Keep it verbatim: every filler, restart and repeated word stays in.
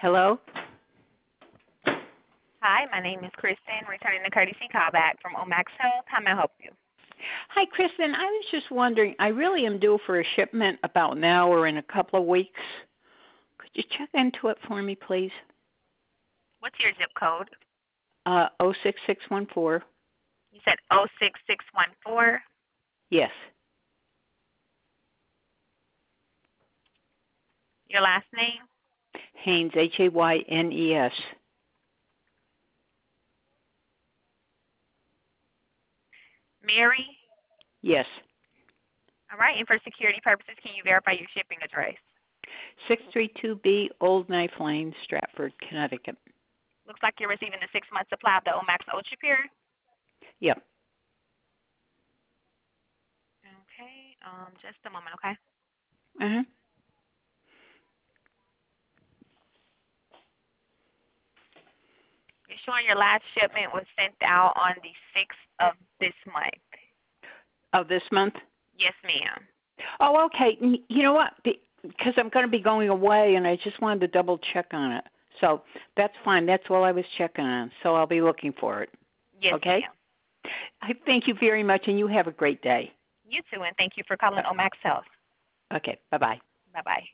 Hello? Hi, my name is Kristen, returning the courtesy call back from Omax Health. How may I help you? Hi, Kristen. I was just wondering, I really am due for a shipment about now or in a couple of weeks. Could you check into it for me, please? What's your zip code? Uh, oh six six one four. You said oh six six one four. Yes. Your last name? Haynes, H A Y N E S. Mary? Yes. All right, and for security purposes, can you verify your shipping address? six three two B Old Knife Lane, Stratford, Connecticut. Looks like you're receiving the six-month supply of the Omax Ultrapure. Yep. Okay, um, just a moment, okay? Uh-huh. You're showing your last shipment was sent out on the sixth of this month. Of this month? Yes, ma'am. Oh, okay. You know what? Because I'm going to be going away, and I just wanted to double check on it. So that's fine. That's all I was checking on. So I'll be looking for it. Yes, Okay? ma'am. I thank you very much, and you have a great day. You too, and thank you for calling Omax Health. Okay. Bye-bye. Bye-bye.